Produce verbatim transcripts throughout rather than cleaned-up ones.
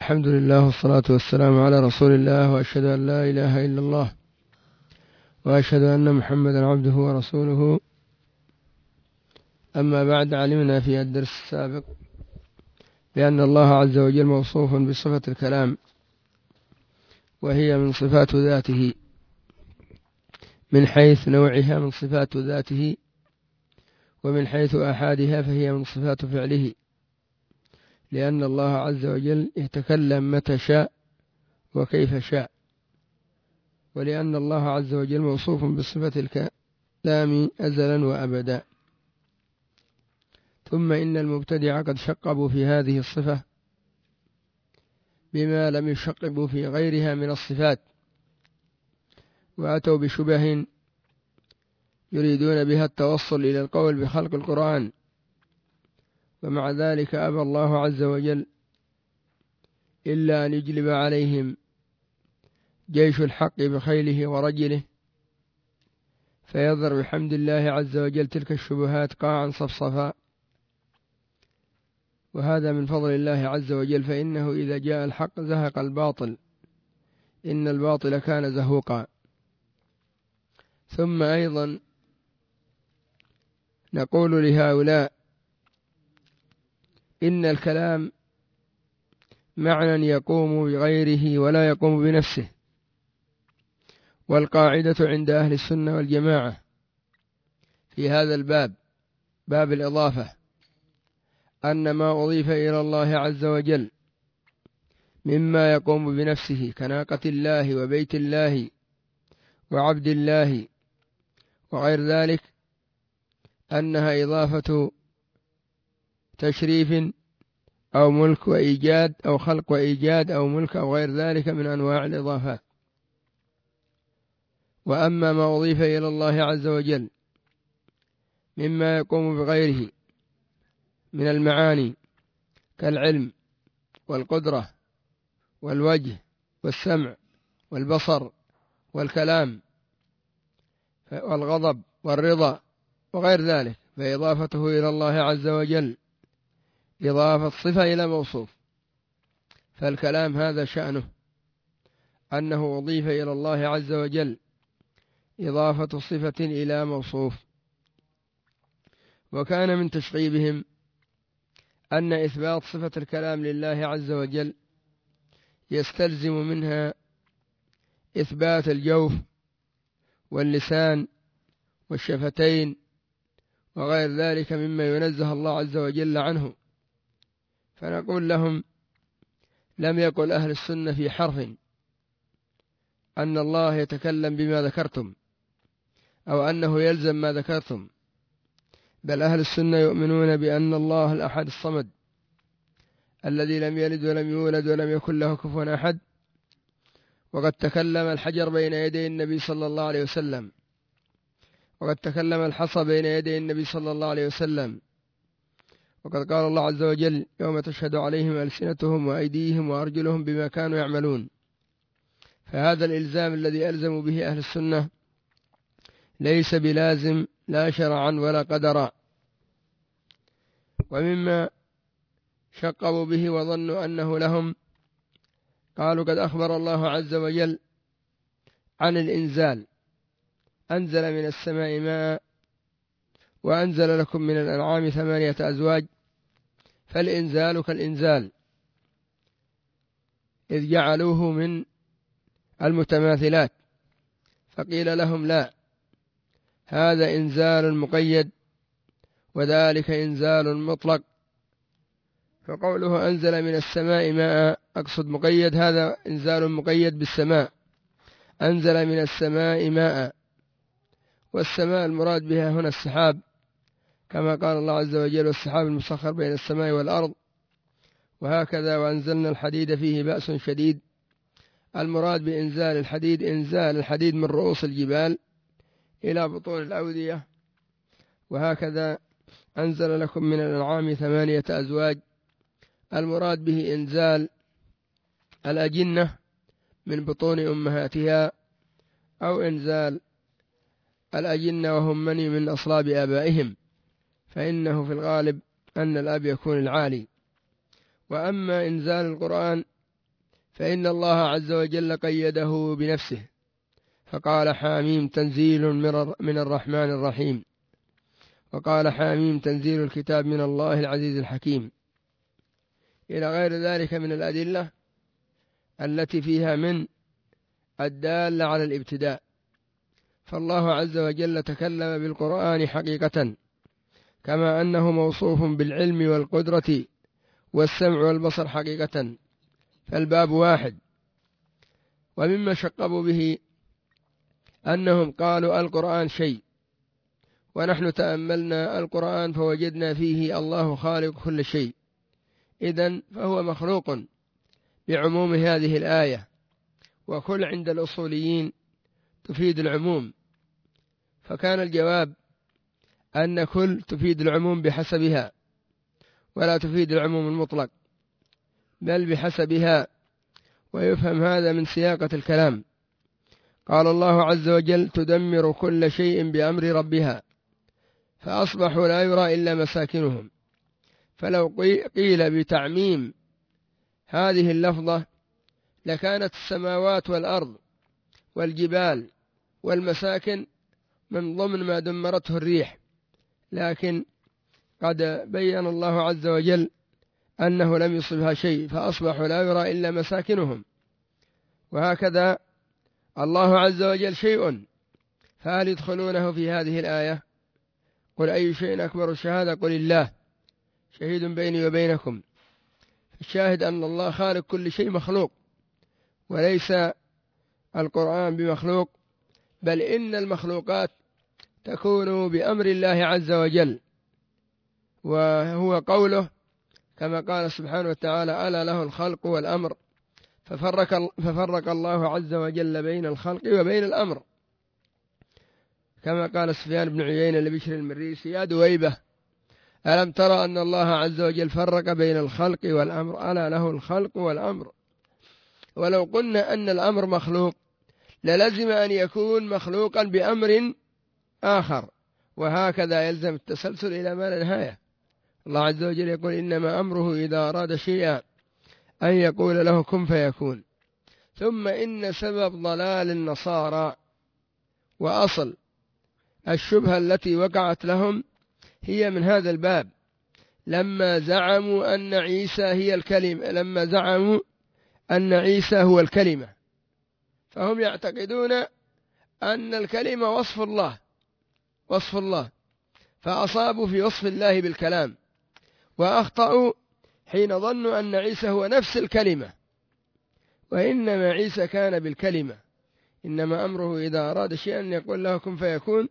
الحمد لله والصلاة والسلام على رسول الله، وأشهد أن لا إله إلا الله، وأشهد أن محمدا عبده ورسوله. أما بعد، علمنا في الدرس السابق بأن الله عز وجل موصوف بصفة الكلام، وهي من صفات ذاته من حيث نوعها من صفات ذاته، ومن حيث أحادها فهي من صفات فعله، لأن الله عز وجل يتكلم متى شاء وكيف شاء، ولأن الله عز وجل موصوف بصفة الكلام أزلا وأبدا. ثم إن المبتدع قد شقبوا في هذه الصفة بما لم يشقبوا في غيرها من الصفات، وأتوا بشبه يريدون بها التوصل إلى القول بخلق القرآن، ومع ذلك أبى الله عز وجل إلا أن يجلب عليهم جيش الحق بخيله ورجله، فيظهر بحمد الله عز وجل تلك الشبهات قاعا صفصفا، وهذا من فضل الله عز وجل، فإنه إذا جاء الحق زهق الباطل، إن الباطل كان زهوقا. ثم أيضا نقول لهؤلاء إن الكلام معنى يقوم بغيره ولا يقوم بنفسه، والقاعدة عند أهل السنة والجماعة في هذا الباب، باب الإضافة، أن ما أضيف إلى الله عز وجل مما يقوم بنفسه كناقة الله وبيت الله وعبد الله وغير ذلك، أنها إضافة تشريف أو ملك وإيجاد أو خلق وإيجاد أو ملك أو غير ذلك من أنواع الإضافات. وأما ما أضيف إلى الله عز وجل مما يقوم بغيره من المعاني كالعلم والقدرة والوجه والسمع والبصر والكلام والغضب والرضا وغير ذلك، فإضافته إلى الله عز وجل إضافة صفة إلى موصوف. فالكلام هذا شأنه أنه أضيف إلى الله عز وجل إضافة صفة إلى موصوف. وكان من تشغيبهم أن إثبات صفة الكلام لله عز وجل يستلزم منها إثبات الجوف واللسان والشفتين وغير ذلك مما ينزه الله عز وجل عنه. فنقول لهم: لم يقل أهل السنة في حرف أن الله يتكلم بما ذكرتم أو أنه يلزم ما ذكرتم، بل أهل السنة يؤمنون بأن الله الأحد الصمد الذي لم يلد ولم يولد ولم يكن له كفوا أحد. وقد تكلم الحجر بين يدي النبي صلى الله عليه وسلم، وقد تكلم الحصى بين يدي النبي صلى الله عليه وسلم، وقد قال الله عز وجل: يوم تشهد عليهم ألسنتهم وأيديهم وأرجلهم بما كانوا يعملون. فهذا الإلزام الذي ألزموا به أهل السنة ليس بلازم لا شرعا ولا قدرا. ومما شقوا به وظنوا أنه لهم، قالوا: قد أخبر الله عز وجل عن الإنزال، أنزل من السماء ماء وأنزل لكم من الأنعام ثمانية أزواج، فالإنزال كالإنزال، إذ جعلوه من المتماثلات. فقيل لهم: لا، هذا إنزال مقيد وذلك إنزال مطلق. فقوله أنزل من السماء ماء أقصد مقيد، هذا إنزال مقيد بالسماء، أنزل من السماء ماء، والسماء المراد بها هنا السحاب، كما قال الله عز وجل: والسحاب المسخر بين السماء والأرض. وهكذا: وأنزلنا الحديد فيه بأس شديد، المراد بإنزال الحديد إنزال الحديد من رؤوس الجبال إلى بطون الأودية. وهكذا: أنزل لكم من الأنعام ثمانية أزواج، المراد به إنزال الأجنة من بطون أمهاتها، أو إنزال الأجنة وهم مني من أصلاب آبائهم، فإنه في الغالب أن الأب يكون العالي. وأما إنزال القرآن فإن الله عز وجل قيده بنفسه فقال حاميم تنزيل من الرحمن الرحيم، وقال حاميم تنزيل الكتاب من الله العزيز الحكيم، إلى غير ذلك من الأدلة التي فيها من الدالة على الابتداء. فالله عز وجل تكلم بالقرآن حقيقة، كما أنه موصوف بالعلم والقدرة والسمع والبصر حقيقة، فالباب واحد. ومما شقبوا به أنهم قالوا القرآن شيء، ونحن تأملنا القرآن فوجدنا فيه الله خالق كل شيء، إذن فهو مخلوق بعموم هذه الآية، وكل عند الأصوليين تفيد العموم، فكان الجواب أن كل تفيد العموم بحسبها، ولا تفيد العموم المطلق، بل بحسبها، ويفهم هذا من سياقة الكلام. قال الله عز وجل تدمر كل شيء بأمر ربها فأصبحوا لا يرى إلا مساكنهم. فلو قيل بتعميم هذه اللفظة لكانت السماوات والأرض والجبال والمساكن من ضمن ما دمرته الريح، لكن قد بين الله عز وجل أنه لم يصبها شيء فأصبحوا لا يرى إلا مساكنهم. وهكذا الله عز وجل شيء، فهل يدخلونه في هذه الآية؟ قل أي شيء أكبر الشهادة؟ قل الله شهيد بيني وبينكم. الشاهد أن الله خالق كل شيء مخلوق، وليس القرآن بمخلوق، بل إن المخلوقات تكون بأمر الله عز وجل، وهو قوله كما قال سبحانه وتعالى ألا له الخلق والأمر، ففرق, ففرق الله عز وجل بين الخلق وبين الأمر، كما قال سفيان بن عيينة لبشر المريسي يا دويبة ألم ترى أن الله عز وجل فرق بين الخلق والأمر؟ ألا له الخلق والأمر. ولو قلنا أن الأمر مخلوق للزم أن يكون مخلوقا بأمر آخر، وهكذا يلزم التسلسل إلى ما لا نهاية. الله عز وجل يقول إنما أمره إذا أراد شيئا أن يقول له كن فيكون. ثم إن سبب ضلال النصارى وأصل الشبهة التي وقعت لهم هي من هذا الباب، لما زعموا أن عيسى هي الكلمة لما زعموا أن عيسى هو الكلمة، فهم يعتقدون أن الكلمة وصف الله وصف الله فأصابوا في وصف الله بالكلام، وأخطأوا حين ظنوا أن عيسى هو نفس الكلمة، وإنما عيسى كان بالكلمة، إنما أمره إذا أراد شيئا يقول له كن فيكون.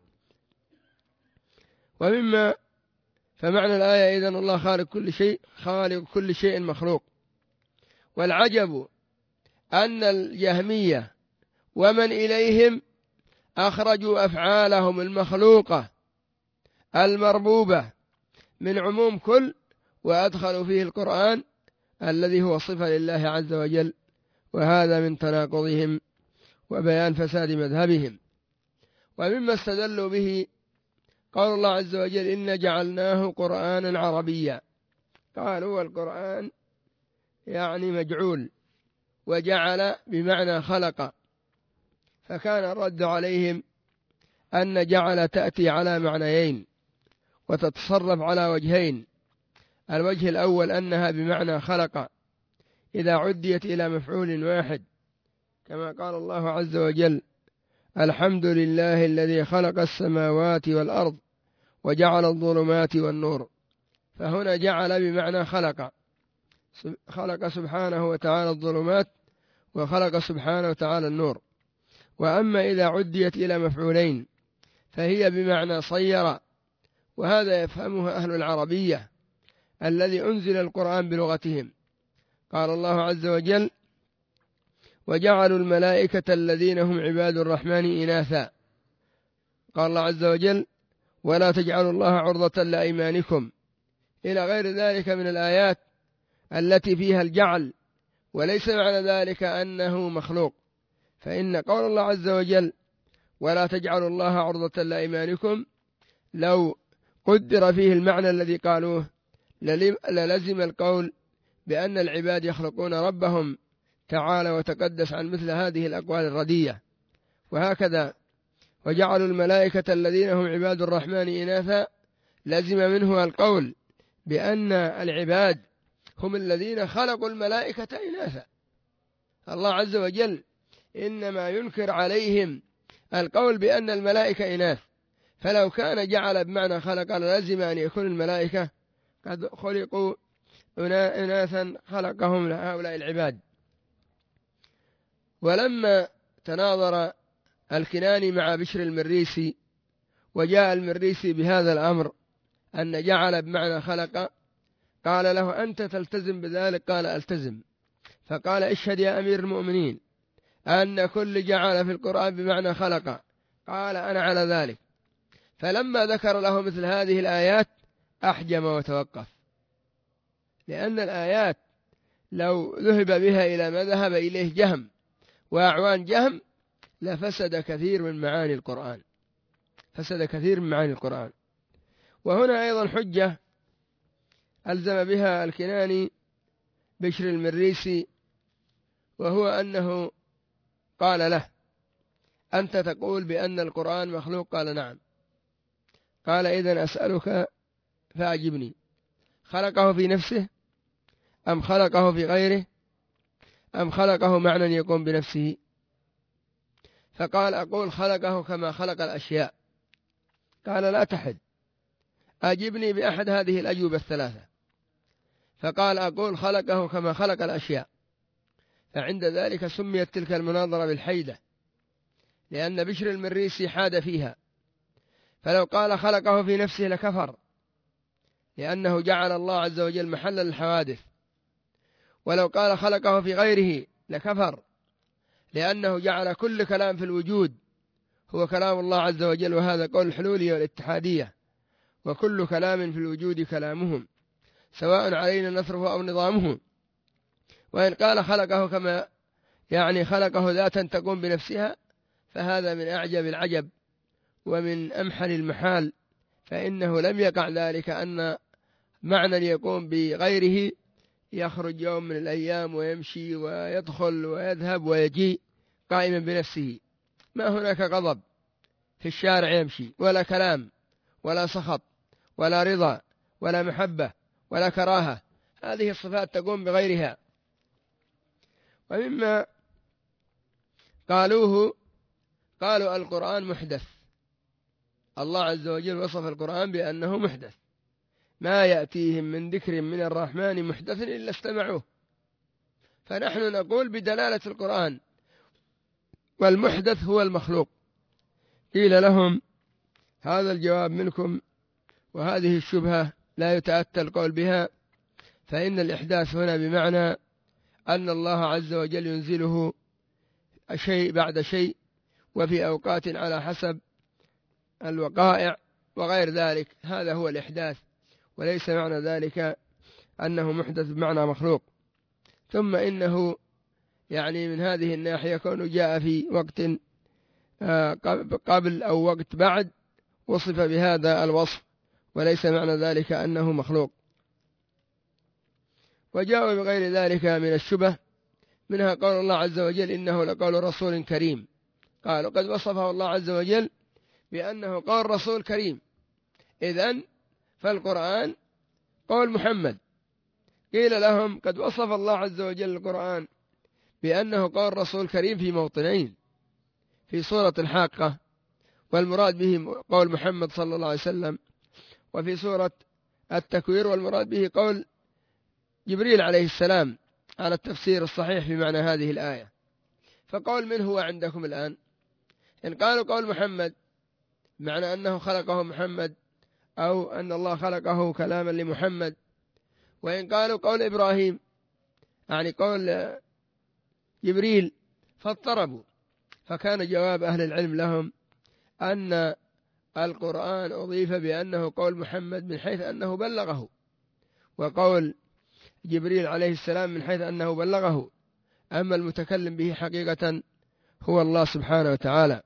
ومما فمعنى الآية إذن الله خالق كل شيء، خالق كل شيء مخلوق. والعجب أن الجهمية ومن إليهم أخرجوا أفعالهم المخلوقة المربوبة من عموم كل، وأدخلوا فيه القرآن الذي هو صفة لله عز وجل، وهذا من تناقضهم وبيان فساد مذهبهم. ومما استدلوا به قال الله عز وجل إن جعلناه قرآنا عربيا، قالوا والقرآن يعني مجعول، وجعل بمعنى خلق، فكان الرد عليهم أن جعل تأتي على معنيين وتتصرف على وجهين. الوجه الأول أنها بمعنى خلق إذا عديت إلى مفعول واحد، كما قال الله عز وجل الحمد لله الذي خلق السماوات والأرض وجعل الظلمات والنور، فهنا جعل بمعنى خلق، خلق سبحانه وتعالى الظلمات وخلق سبحانه وتعالى النور. وأما إذا عديت إلى مفعولين فهي بمعنى صير، وهذا يفهمه أهل العربية الذي أنزل القرآن بلغتهم. قال الله عز وجل وجعلوا الملائكة الذين هم عباد الرحمن إناثا، قال الله عز وجل ولا تجعلوا الله عرضة لأيمانكم، إلى غير ذلك من الآيات التي فيها الجعل، وليس معنى ذلك أنه مخلوق. فإن قول الله عز وجل ولا تجعلوا الله عرضة لأيمانكم لو قدر فيه المعنى الذي قالوه للزم القول بأن العباد يخلقون ربهم تعالى وتقدس عن مثل هذه الأقوال الردية. وهكذا وجعلوا الملائكة الذين هم عباد الرحمن إناثا، لزم منه القول بأن العباد هم الذين خلقوا الملائكة إناثا. الله عز وجل إنما ينكر عليهم القول بأن الملائكة إناث، فلو كان جعل بمعنى خلق لازم أن يكون الملائكة قد خلقوا إناثا خلقهم لهؤلاء العباد. ولما تناظر الكناني مع بشر المريسي وجاء المريسي بهذا الأمر أن جعل بمعنى خلق، قال له أنت تلتزم بذلك؟ قال ألتزم. فقال اشهد يا أمير المؤمنين أن كل جعل في القرآن بمعنى خلق. قال أنا على ذلك. فلما ذكر له مثل هذه الآيات أحجم وتوقف، لأن الآيات لو ذهب بها إلى ما ذهب إليه جهم وأعوان جهم لفسد كثير من معاني القرآن، فسد كثير من معاني القرآن. وهنا أيضا حجة ألزم بها الكناني بشر المريسي، وهو أنه قال له أنت تقول بأن القرآن مخلوق؟ قال نعم. قال إذن أسألك فأجبني، خلقه في نفسه أم خلقه في غيره أم خلقه معنى يقوم بنفسه؟ فقال أقول خلقه كما خلق الأشياء. قال لا تحد، أجبني بأحد هذه الأجوبة الثلاثة. فقال أقول خلقه كما خلق الأشياء. فعند ذلك سميت تلك المناظرة بالحيدة، لأن بشر المريسي حاد فيها. فلو قال خلقه في نفسه لكفر، لأنه جعل الله عز وجل محلا للحوادث. ولو قال خلقه في غيره لكفر، لأنه جعل كل كلام في الوجود هو كلام الله عز وجل، وهذا قول الحلولية والاتحادية، وكل كلام في الوجود كلامهم سواء علينا نصرفه أو نظامه. وإن قال خلقه كما يعني خلقه ذاتا تقوم بنفسها، فهذا من أعجب العجب ومن أمحل المحال، فإنه لم يقع ذلك أن معنى يقوم بغيره يخرج يوم من الأيام ويمشي ويدخل ويذهب ويجيء قائما بنفسه. ما هناك غضب في الشارع يمشي، ولا كلام ولا سخط ولا رضا ولا محبة ولا كراهة، هذه الصفات تقوم بغيرها. ومما قالوه قالوا القرآن محدث. الله عز وجل وصف القرآن بأنه محدث، ما يأتيهم من ذكر من الرحمن محدث إلا استمعوه. فنحن نقول بدلالة القرآن والمحدث هو المخلوق. قيل لهم هذا الجواب منكم وهذه الشبهة لا يتأتى القول بها، فإن الإحداث هنا بمعنى أن الله عز وجل ينزله شيء بعد شيء وفي أوقات على حسب الوقائع وغير ذلك، هذا هو الإحداث، وليس معنى ذلك أنه محدث بمعنى مخلوق. ثم إنه يعني من هذه الناحية كونه جاء في وقت قبل أو وقت بعد وصف بهذا الوصف، وليس معنى ذلك أنه مخلوق. وجاءوا بغير ذلك من الشبه، منها قول الله عز وجل إنه لقول رسول كريم. قالوا قد وصفه الله عز وجل بأنه قول رسول كريم، إذن فالقرآن قول محمد. قيل لهم قد وصف الله عز وجل القرآن بأنه قول رسول كريم في موطنين، في سورة الحاقة والمراد به قول محمد صلى الله عليه وسلم، وفي سورة التكوير والمراد به قول جبريل عليه السلام على التفسير الصحيح في معنى هذه الآية. فقول من هو عندكم الآن؟ إن قالوا قول محمد معنى أنه خلقه محمد أو أن الله خلقه كلاما لمحمد، وإن قالوا قول إبراهيم يعني قول جبريل فاضطربوا. فكان جواب أهل العلم لهم أن القرآن أضيف بأنه قول محمد من حيث أنه بلغه، وقول جبريل عليه السلام من حيث أنه بلغه، أما المتكلم به حقيقة هو الله سبحانه وتعالى.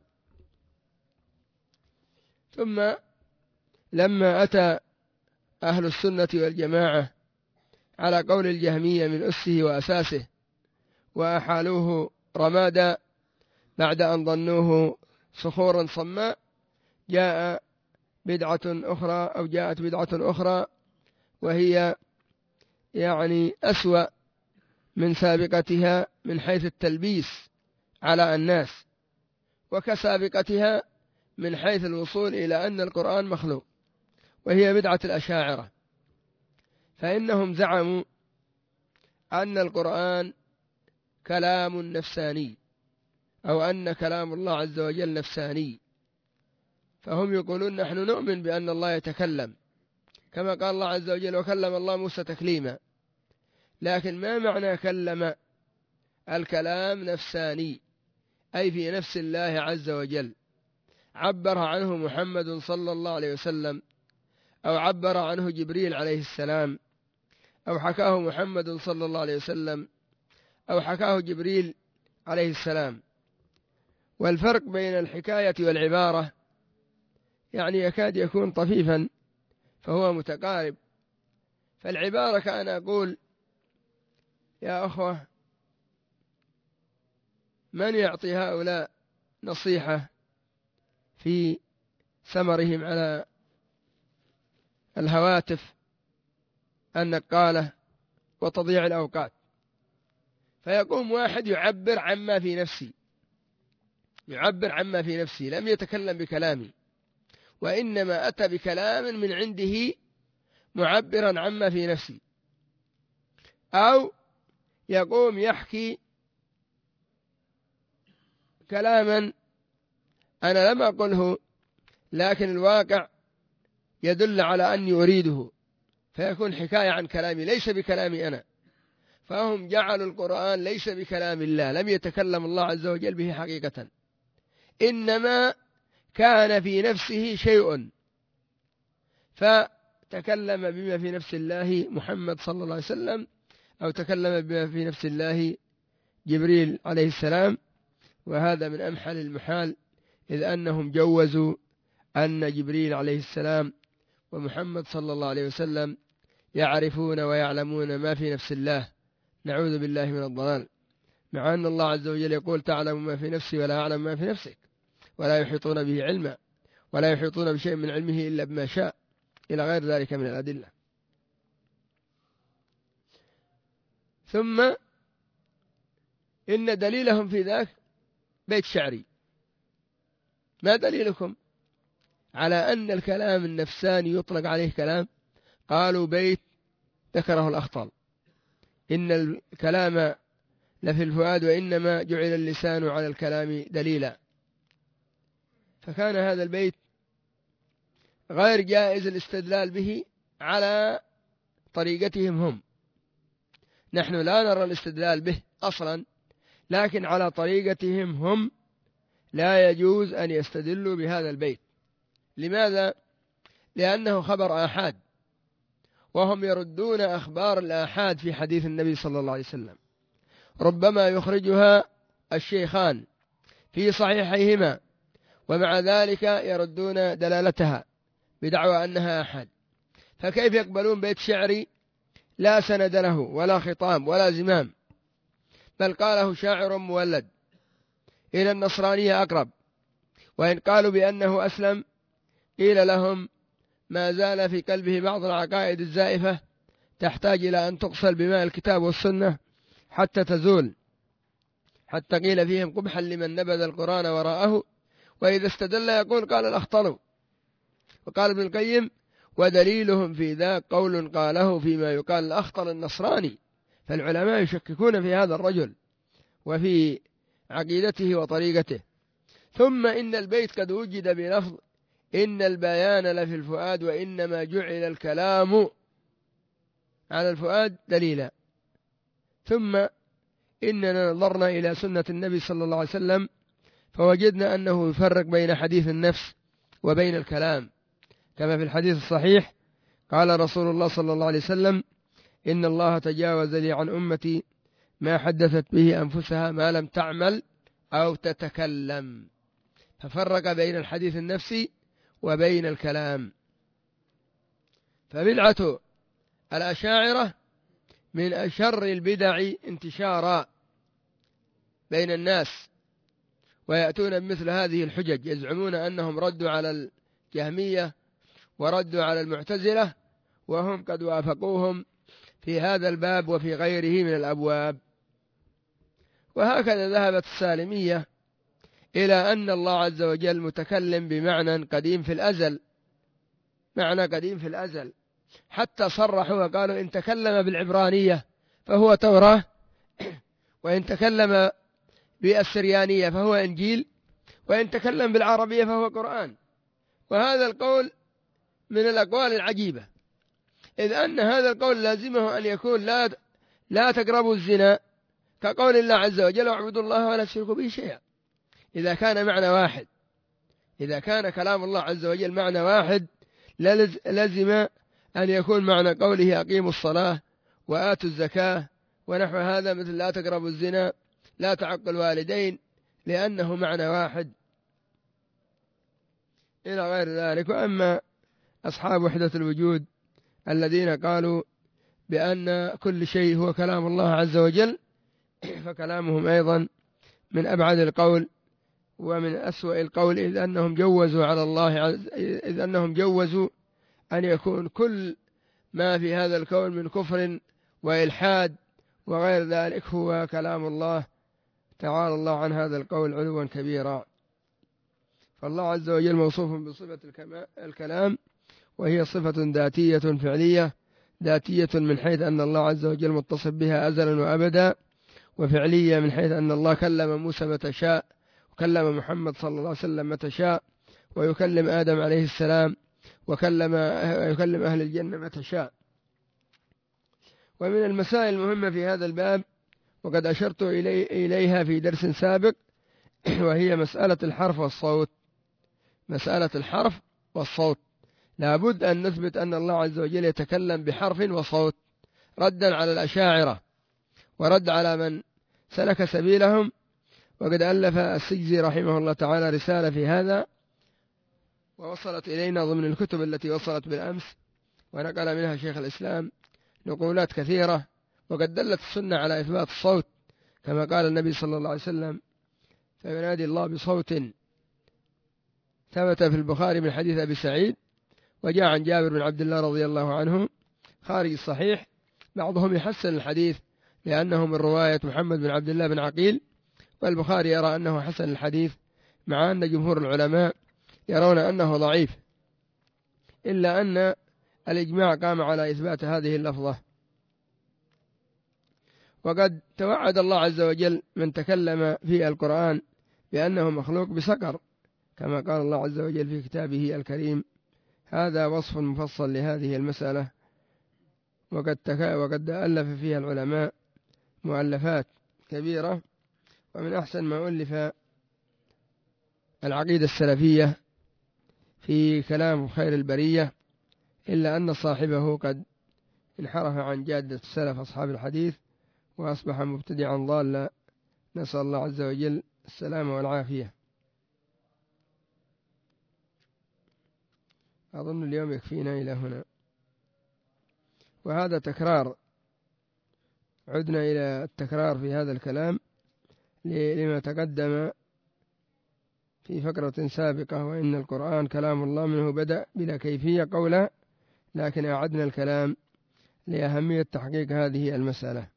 ثم لما أتى أهل السنة والجماعة على قول الجهمية من أسه وأساسه، وأحالوه رمادا بعد أن ظنوه صخورا صماء، جاء بدعة أخرى أو جاءت بدعة أخرى وهي يعني أسوأ من سابقتها من حيث التلبيس على الناس، وكسابقتها من حيث الوصول إلى أن القرآن مخلوق، وهي بدعة الأشاعرة. فإنهم زعموا أن القرآن كلام نفساني، أو أن كلام الله عز وجل نفساني. فهم يقولون نحن نؤمن بأن الله يتكلم كما قال الله عز وجل وكلم الله موسى تكليما، لكن ما معنى كلم؟ الكلام نفساني، أي في نفس الله عز وجل، عبر عنه محمد صلى الله عليه وسلم، أو عبر عنه جبريل عليه السلام، أو حكاه محمد صلى الله عليه وسلم، أو حكاه جبريل عليه السلام. والفرق بين الحكاية والعبارة يعني يكاد يكون طفيفا، فهو متقارب. فالعبارة كأن أقول يا أخوة، من يعطي هؤلاء نصيحة في سمرهم على الهواتف النقالة وتضييع الأوقات؟ فيقوم واحد يعبر عما في نفسي، يعبر عما في نفسي، لم يتكلم بكلامي، وإنما أتى بكلام من عنده معبرا عما في نفسي. أو يقوم يحكي كلاما أنا لم أقله، لكن الواقع يدل على أني أريده، فيكون حكاية عن كلامي ليس بكلامي أنا. فهم جعلوا القرآن ليس بكلام الله، لم يتكلم الله عز وجل به حقيقة، إنما كان في نفسه شيء، فتكلم بما في نفس الله محمد صلى الله عليه وسلم، أو تكلم بما في نفس الله جبريل عليه السلام. وهذا من أمحل المحال، إذ أنهم جوزوا أن جبريل عليه السلام ومحمد صلى الله عليه وسلم يعرفون ويعلمون ما في نفس الله، نعوذ بالله من الضلال، مع أن الله عز وجل يقول تعلم ما في نفسي ولا أعلم ما في نفسك، ولا يحيطون به علما، ولا يحيطون بشيء من علمه إلا بما شاء، إلى غير ذلك من الأدلة. ثم إن دليلهم في ذاك بيت شعري. ما دليلكم على أن الكلام النفساني يطلق عليه كلام؟ قالوا بيت ذكره الأخطل، إن الكلام لفي الفؤاد وإنما جعل اللسان على الكلام دليلا. فكان هذا البيت غير جائز الاستدلال به على طريقتهم هم. نحن لا نرى الاستدلال به أصلا، لكن على طريقتهم هم لا يجوز أن يستدلوا بهذا البيت. لماذا؟ لأنه خبر آحاد، وهم يردون أخبار الآحاد في حديث النبي صلى الله عليه وسلم، ربما يخرجها الشيخان في صحيحيهما، ومع ذلك يردون دلالتها بدعوى أنها آحاد. فكيف يقبلون بيت شعري لا سند له ولا خطام ولا زمام، بل قاله شاعر مولد إلى النصرانية أقرب، وإن قالوا بأنه أسلم قيل لهم ما زال في قلبه بعض العقائد الزائفة تحتاج إلى أن تغسل بماء الكتاب والسنة حتى تزول، حتى قيل فيهم قبحا لمن نبذ القرآن وراءه، وإذا استدل يقول قال الأخطل. وقال ابن القيم ودليلهم في ذاك قول قاله فيما يقال الأخطل النصراني. فالعلماء يشككون في هذا الرجل وفي عقيدته وطريقته. ثم إن البيت قد وجد بلفظ إن البيان لفي الفؤاد وإنما جعل الكلام على الفؤاد دليلا. ثم إننا نظرنا إلى سنة النبي صلى الله عليه وسلم فوجدنا أنه يفرق بين حديث النفس وبين الكلام، كما في الحديث الصحيح قال رسول الله صلى الله عليه وسلم إن الله تجاوز لي عن أمتي ما حدثت به أنفسها ما لم تعمل أو تتكلم، ففرق بين الحديث النفسي وبين الكلام. فبدعة الأشاعرة من أشر البدع انتشارا، بين الناس ويأتون بمثل هذه الحجج، يزعمون أنهم ردوا على الجهمية وردوا على المعتزلة، وهم قد وافقوهم في هذا الباب وفي غيره من الأبواب. وهكذا ذهبت السالمية إلى أن الله عز وجل متكلم بمعنى قديم في الأزل، معنى قديم في الأزل، حتى صرحوا وقالوا إن تكلم بالعبرانية فهو توراة، وإن تكلم بالسريانية فهو إنجيل، وإن تكلم بالعربية فهو قرآن. وهذا القول من الأقوال العجيبة، إذ أن هذا القول لازمه أن يكون لا لا تقربوا الزنا، كقول الله عز وجل واعبدوا الله ولا تشركوا به شيئا. إذا كان معنى واحد، إذا كان كلام الله عز وجل معنى واحد، لازم أن يكون معنى قوله أقيموا الصلاة وآتوا الزكاة ونحو هذا، مثل لا تقربوا الزنا، لا تعقوا الوالدين، لأنه معنى واحد إلى غير ذلك. وأما أصحاب وحدة الوجود الذين قالوا بأن كل شيء هو كلام الله عز وجل، فكلامهم أيضا من أبعد القول ومن أسوأ القول، إذ أنهم جوزوا على الله عز إذ أنهم جوزوا أن يكون كل ما في هذا الكون من كفر وإلحاد وغير ذلك هو كلام الله، تعالى الله عن هذا القول علوا كبيرا. فالله عز وجل موصوف بصفة الكلام، وهي صفة ذاتية فعلية، ذاتية من حيث أن الله عز وجل متصف بها أزلا وأبدا، وفعلية من حيث أن الله كلم موسى متى شاء، وكلم محمد صلى الله عليه وسلم متى شاء، ويكلم آدم عليه السلام، وكلم يكلم أهل الجنة متى شاء. ومن المسائل المهمة في هذا الباب وقد أشرت إلي إليها في درس سابق، وهي مسألة الحرف والصوت. مسألة الحرف والصوت لابد أن نثبت أن الله عز وجل يتكلم بحرف وصوت، ردا على الأشاعرة ورد على من سلك سبيلهم. وقد ألف السجزي رحمه الله تعالى رسالة في هذا، ووصلت إلينا ضمن الكتب التي وصلت بالأمس، ونقل منها شيخ الإسلام نقولات كثيرة. وقد دلت السنة على إثبات الصوت، كما قال النبي صلى الله عليه وسلم فينادي الله بصوت، ثبت في البخاري من حديث أبي سعيد، وجاء عن جابر بن عبد الله رضي الله عنه خارج الصحيح. بعضهم يحسن الحديث لأنه من رواية محمد بن عبد الله بن عقيل، والبخاري يرى أنه حسن الحديث، مع أن جمهور العلماء يرون أنه ضعيف، إلا أن الإجماع قام على إثبات هذه اللفظة. وقد توعد الله عز وجل من تكلم في القرآن بأنه مخلوق بسقر، كما قال الله عز وجل في كتابه الكريم. هذا وصف مفصل لهذه المسألة، وقد, تكا وقد ألف فيها العلماء مؤلفات كبيرة، ومن أحسن ما ألف العقيدة السلفية في كلام خير البرية، إلا أن صاحبه قد انحرف عن جادة السلف أصحاب الحديث وأصبح مبتدعا ضالا، نسأل الله عز وجل السلامة والعافية. أظن اليوم يكفينا إلى هنا، وهذا تكرار، عدنا إلى التكرار في هذا الكلام لما تقدم في فقرة سابقة، وإن القرآن كلام الله منه بدأ بلا كيفية قولا، لكن أعدنا الكلام لأهمية تحقيق هذه المسألة.